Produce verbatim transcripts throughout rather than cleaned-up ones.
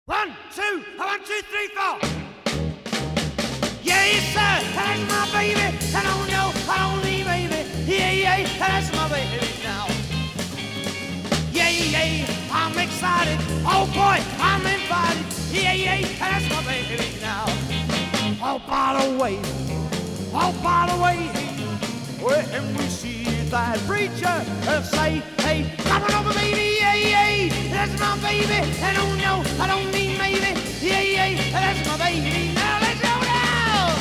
One, two, one, two, three, four. Yeah, yes, sir, that's my baby. I don't know, I don't need baby. Yeah, yeah, that's my baby now. Yeah, yeah, I'm excited. Oh boy, I'm invited. Yeah, yeah, that's my baby now. Oh, by the way, oh, by the way, when we see that preacher uh, say, hey, come on over, baby, yeah, yeah, that's my baby. I don't know, I don't need maybe. Yeah, yeah, that's my baby. Now let's go now.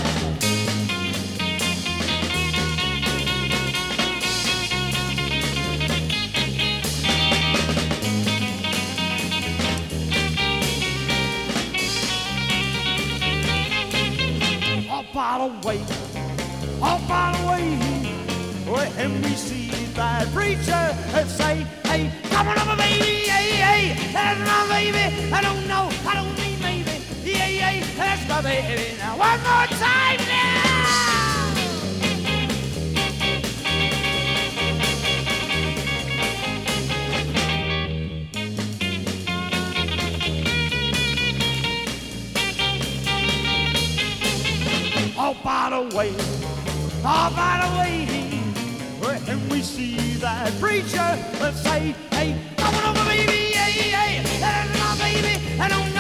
Oh, by the way, oh, by the way, when we see that preacher say, hey, come on over, baby, yeah, yeah, that's my baby. I don't know, I don't need maybe. Yeah, yeah, that's my baby. Now one more time now. Oh, by the way, oh, by the way, when we see that preacher say, hey, come on over, baby, yeah, yeah, that's my baby. I don't know.